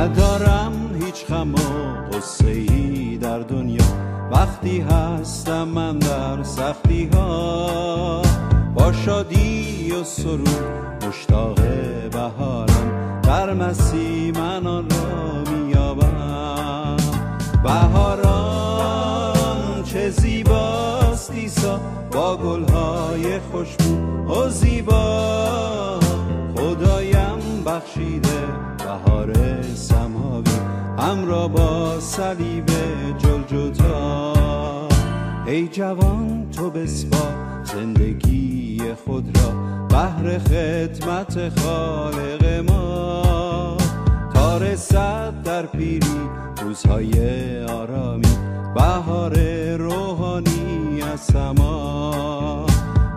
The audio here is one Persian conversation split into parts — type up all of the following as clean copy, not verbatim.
ندارم هیچ غم و غصه‌ای در دنیا، وقتی هستم من در سختی ها. با شادی و سرور مشتاق بهارم، در مسیح من آن را می‌یابم. بهاران چه زیباست عیسی، با گلهای خوشبو و زیبا. خدایم بخشیده بهار سماوی، همراه با صلیب جلجتا. ای جوان تو بسپار زندگی خود را، بهر خدمت خالق ما. تا رسد در پیری روزهای آرامی، بهار روحانی از سما.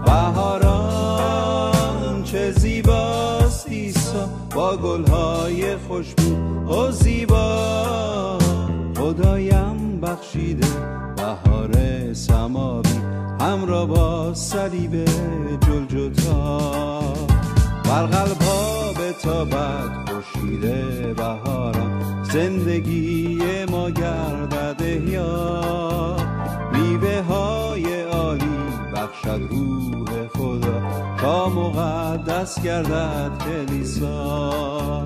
بهاران چه زیباست عیسی، با گلهای خوشبو و زیبا. خدایم بخشیده بهار سماوی، همراه با صلیب جلجتا. بر قلب‌ها بتابد خورشید بهاران، زندگی ما گردد احیا. میوه‌های عالی بخشد روح خدا، تا مقدس گردد کلیسا.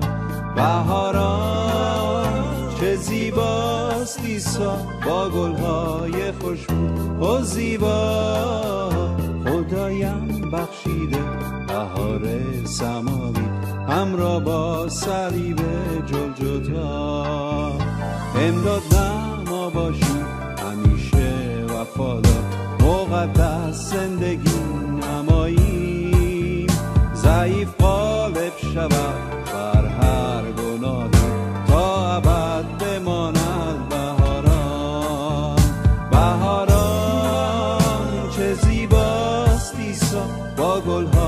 بهاران چه زیباست عیسی، با گلهای خوشبو و زیبا. خدایم بخشیده بهار سماوی، همراه با صلیب جلجتا. امداد نما باشی همیشه وفادار، مقدس زندگی نماییم. ضعیف غالب شود بر هر گناهی، تا ابد بماند بهاران. بهاران چه زیباست عیسی، با گلها